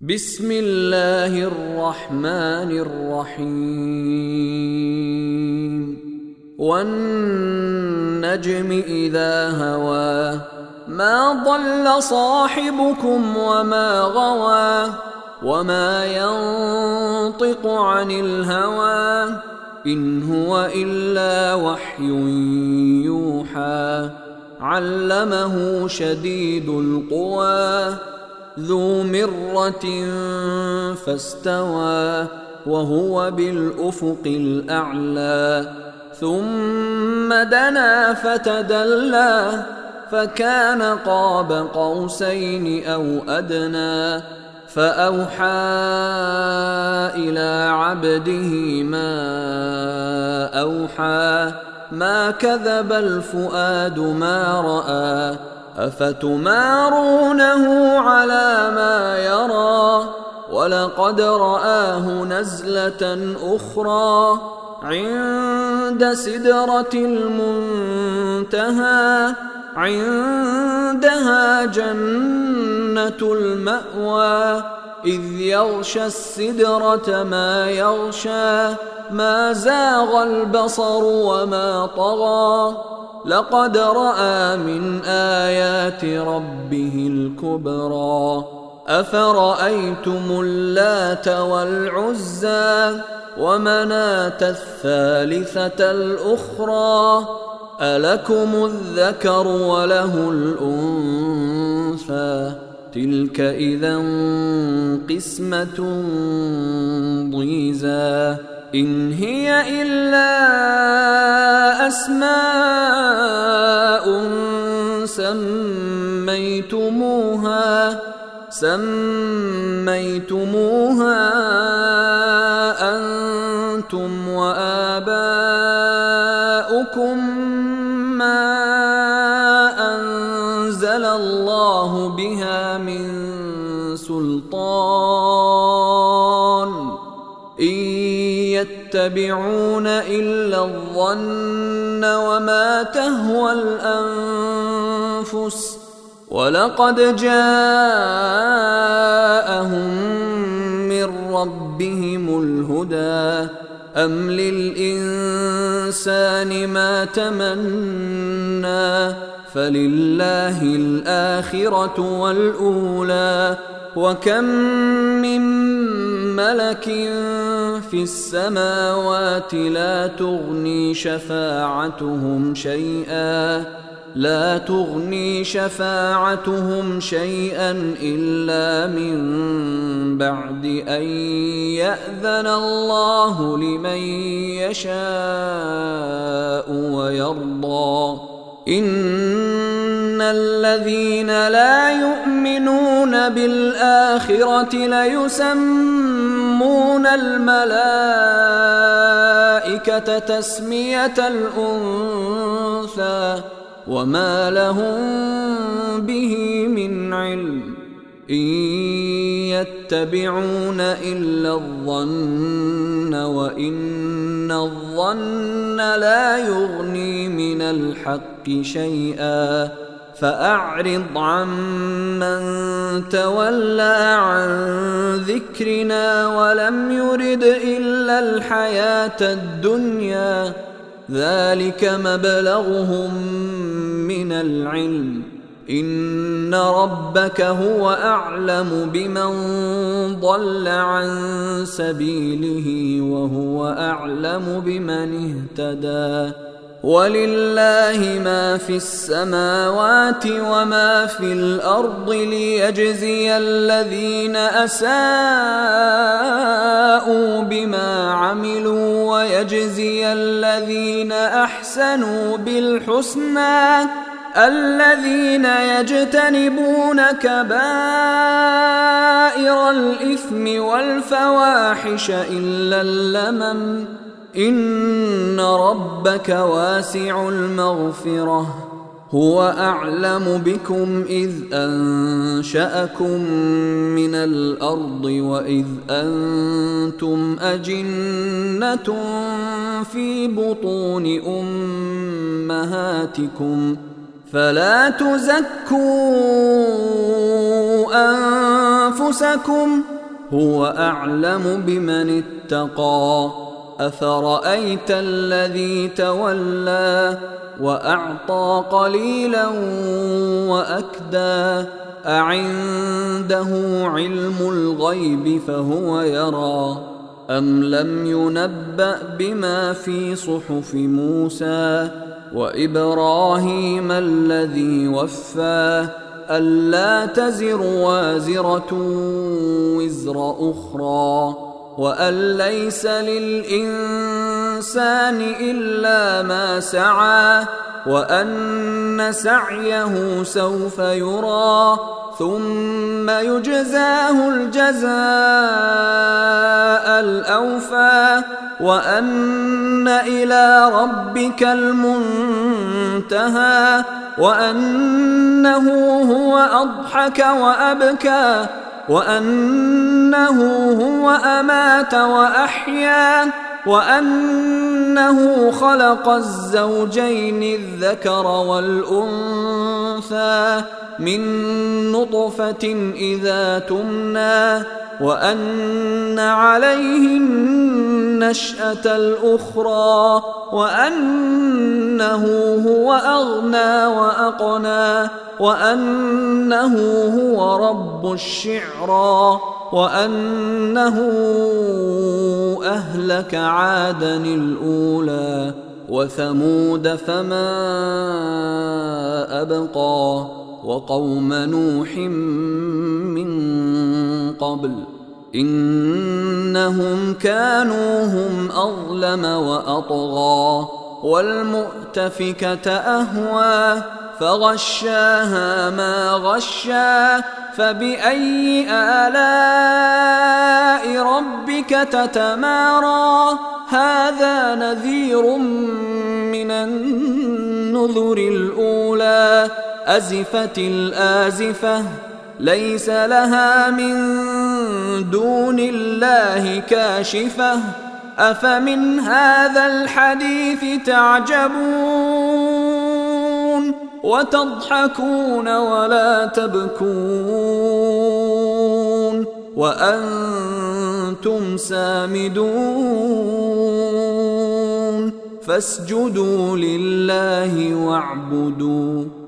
بسم الله الرحمن الرحيم والنجم إذا هوى ما ضل صاحبكم وما غوى وما ينطق عن الهوى إن هو إلا وحي يوحى علمه شديد القوى ذو مرة فاستوى وهو بالأفق الأعلى ثم دنا فتدلى فكان قاب قوسين أو أدنى فأوحى إلى عبده ما أوحى ما كذب الفؤاد ما رأى أفتمارونه على ما يرى ولقد رآه نزلة أخرى عند سدرة المنتهى عندها جنة المأوى إذ يغشى السدرة ما يغشى ما زاغ البصر وما طغى لقد رأى من آيات ربه الكبرى أفرأيتم اللات والعزى ومناة الثالثة الأخرى ألكم الذكر وله الأنثى تلك إذا قسمة ضيزى إن هي إلا أسماء سميتموها أنتم وآباؤكم ما أنزل الله بها من سلطان إن يتبعون إلا الظن وما تهوى الأنفس ولقد جاءهم من ربهم الهدى أم للإنسان ما تمنى فلله الآخرة والأولى وكم من ملك في السماوات لا تغني شفاعتهم شيئا إلا من بعد أن يأذن الله لمن يشاء ويرضى إن الذين لا يؤمنون بالآخرة ليسمون الملائكة تسمية الأنثى وما لهم به من علم إن يتبعون إلا الظن وإن الظن لا يغني من الحق شيئا فأعرض عمن تولى عن ذكرنا ولم يرد إلا الحياة الدنيا ذلك مبلغهم من العلم إن ربك هو أعلم بمن ضل عن سبيله وهو أعلم بمن اهتدى ولله ما في السماوات وما في الأرض ليجزي الذين أساءوا بما عملوا ويجزي الذين أحسنوا بالحسنى الذين يجتنبون كبائر الإثم والفواحش إلا اللمم إن ربك واسع المغفرة هو أعلم بكم إذ أنشأكم من الأرض وإذ أنتم أجنة في بطون أمهاتكم فلا تزكوا أنفسكم هو أعلم بمن اتقى أفرأيت الذي تولى وأعطى قليلا وأكدى أعنده علم الغيب فهو يرى أم لم ينبأ بما في صحف موسى وإبراهيم الذي وفى ألا تزر وازرة وزر أخرى وأن ليس للإنسان إلا ما سعى وأن سعيه سوف يرى ثم يجزاه الجزاء الأوفى وأن إلى ربك المنتهى وأنه هو أضحك وأبكى وأنه هو أمات وأحيا وأنه خلق الزوجين الذكر والأنثى من نطفة إذا تمنى وأن عليه النشأة الأخرى وأنه هو أغنى وأقنى وأنه هو رب الشعرى وأنه أهلك عادا الأولى وثمود فما أبقى وقوم نوح من قبل إنهم كانوا هم أظلم وأطغى والمؤتفكة أهوى فغشاها ما غشا فبأي آلاء ربك تتمارى هذا نذير من النذر الأولى أزفت الآزفة ليس لها من دون الله كاشفة أفمن هذا الحديث تعجبون وتضحكون ولا تبكون وأنتم سامدون فاسجدوا لله واعبدوا